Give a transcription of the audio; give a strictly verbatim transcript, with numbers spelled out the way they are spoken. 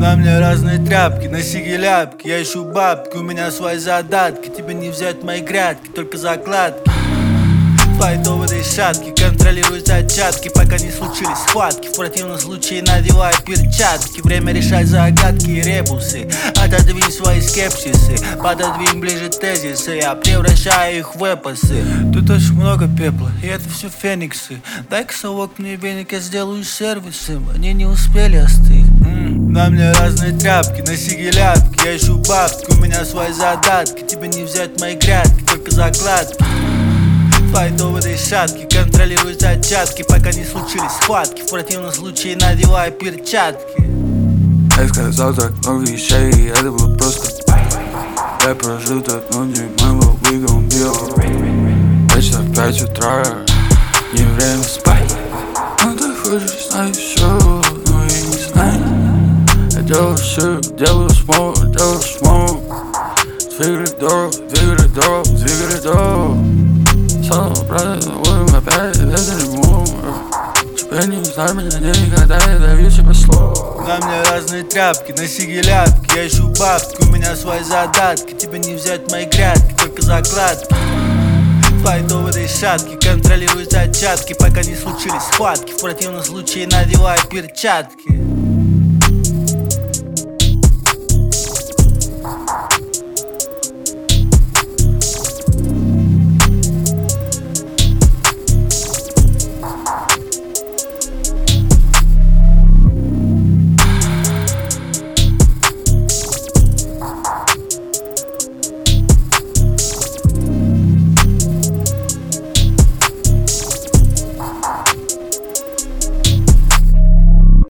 На мне разные тряпки, носи ляпки. Я ищу бабки, у меня свои задатки. Тебе не взять мои грядки, только закладки. Файтов в этой шатке, контролируй зачатки, пока не случились схватки. В противном случае надевай перчатки. Время решать загадки и ребусы. Отодвинь свои скепсисы, пододвинь ближе тезисы. Я превращаю их в эпосы. Тут очень много пепла, и это все фениксы. Дай-ка совок мне веник, я сделаю сервисом. Они не успели остыть. М-м. На мне разные тряпки, носи ляпки. Я ищу бабки, у меня свои задатки. Тебе не взять мои грядки, только закладки. Файтов в этой шатке, контролируй зачатки, пока не случились схватки. В противном случае надевай перчатки. Я сказал так много вещей, это было просто. Я прожил так много моего we gon' be alright. Вечер в пять утра, не время спать. Но ты хочешь знать все, но я не знаю. Я делаю все, делаю смог, делаю смог. Двигай дорог, двигай дорог, двигай дорог. Снова правильно, будем опять, это не мой. Теперь не знаю меня никогда, я даю тебе слово. На мне разные тряпки, носи ляпки. Я ищу бабки, у меня свои задатки. Тебе не взять мои грядки, только закладки. Файтов в этой шатке, контролируй зачатки, пока не случились схватки. В противном случае надевай перчатки.